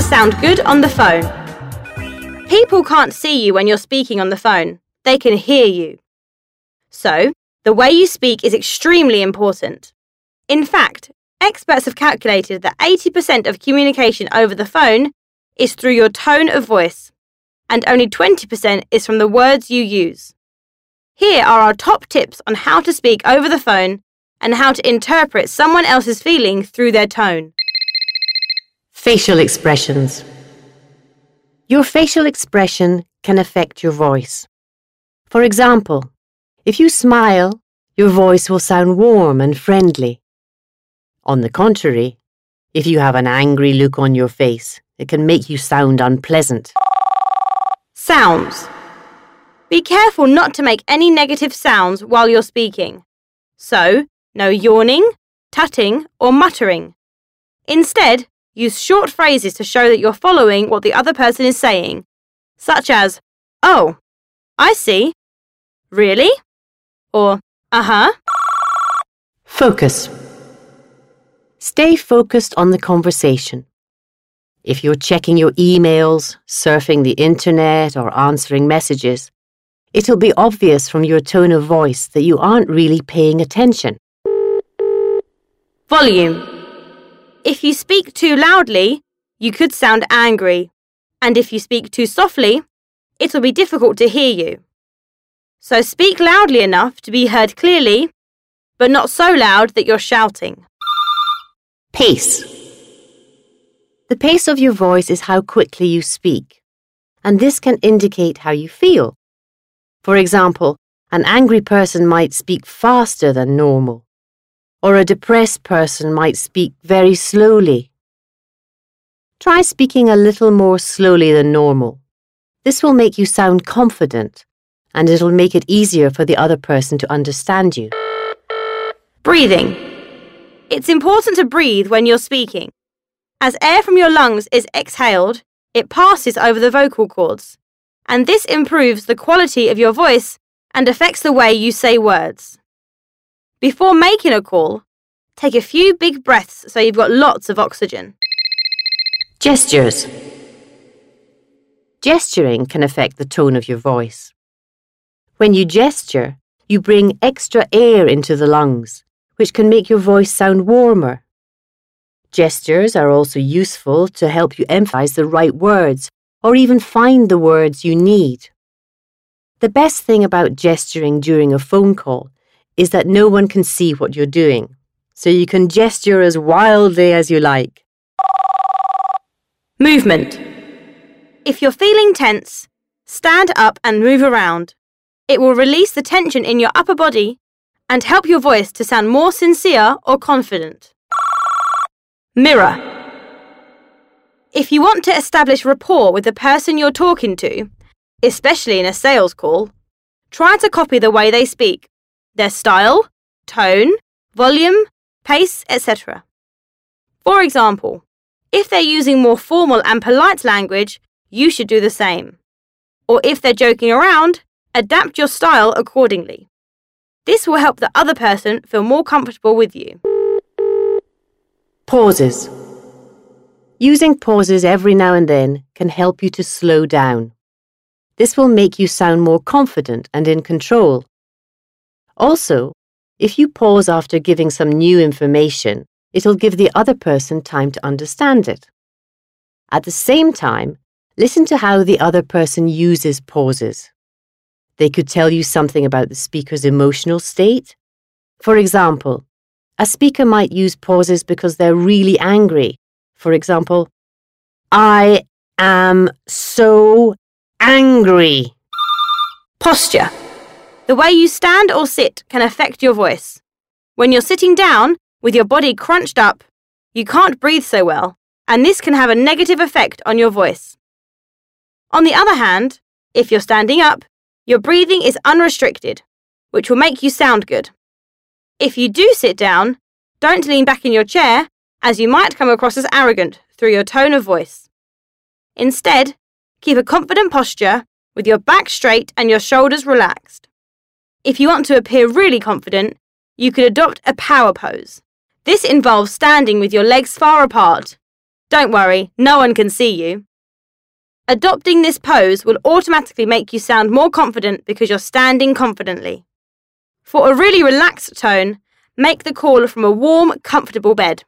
sound good on the phone. People can't see you when you're speaking on the phone. They can hear you. So, the way you speak is extremely important. In fact, experts have calculated that 80% of communication over the phone is through your tone of voice, and only 20% is from the words you use. Here are our top tips on how to speak over the phone and how to interpret someone else's feeling through their tone. Facial expressions. Your facial expression can affect your voice. For example, if you smile, your voice will sound warm and friendly. On the contrary, if you have an angry look on your face, it can make you sound unpleasant. Sounds. Be careful not to make any negative sounds while you're speaking. So, no yawning, tutting, or muttering. Instead, use short phrases to show that you're following what the other person is saying, such as, "Oh, I see. Really?" Or, "Uh-huh." Focus. Stay focused on the conversation. If you're checking your emails, surfing the internet, or answering messages, it'll be obvious from your tone of voice that you aren't really paying attention. Volume. If you speak too loudly, you could sound angry, and if you speak too softly, it'll be difficult to hear you. So speak loudly enough to be heard clearly, but not so loud that you're shouting. Pace. The pace of your voice is how quickly you speak, and this can indicate how you feel. For example, an angry person might speak faster than normal, or a depressed person might speak very slowly. Try speaking a little more slowly than normal. This will make you sound confident, and it'll make it easier for the other person to understand you. Breathing. It's important to breathe when you're speaking. As air from your lungs is exhaled, it passes over the vocal cords, and this improves the quality of your voice and affects the way you say words. Before making a call, take a few big breaths so you've got lots of oxygen. Gestures. Gesturing can affect the tone of your voice. When you gesture, you bring extra air into the lungs, which can make your voice sound warmer. Gestures are also useful to help you emphasize the right words or even find the words you need. The best thing about gesturing during a phone call is that no one can see what you're doing, so you can gesture as wildly as you like. Movement. If you're feeling tense, stand up and move around. It will release the tension in your upper body and help your voice to sound more sincere or confident. Mirror. If you want to establish rapport with the person you're talking to, especially in a sales call, try to copy the way they speak, their style, tone, volume, pace, etc. For example, if they're using more formal and polite language, you should do the same. Or if they're joking around, adapt your style accordingly. This will help the other person feel more comfortable with you. Pauses. Using pauses every now and then can help you to slow down. This will make you sound more confident and in control. Also, if you pause after giving some new information, it'll give the other person time to understand it. At the same time, listen to how the other person uses pauses. They could tell you something about the speaker's emotional state. For example, a speaker might use pauses because they're really angry. For example, "I am so angry." Posture. The way you stand or sit can affect your voice. When you're sitting down with your body crunched up, you can't breathe so well, and this can have a negative effect on your voice. On the other hand, if you're standing up, your breathing is unrestricted, which will make you sound good. If you do sit down, don't lean back in your chair, as you might come across as arrogant through your tone of voice. Instead, keep a confident posture with your back straight and your shoulders relaxed. If you want to appear really confident, you could adopt a power pose. This involves standing with your legs far apart. Don't worry, no one can see you. Adopting this pose will automatically make you sound more confident because you're standing confidently. For a really relaxed tone, make the call from a warm, comfortable bed.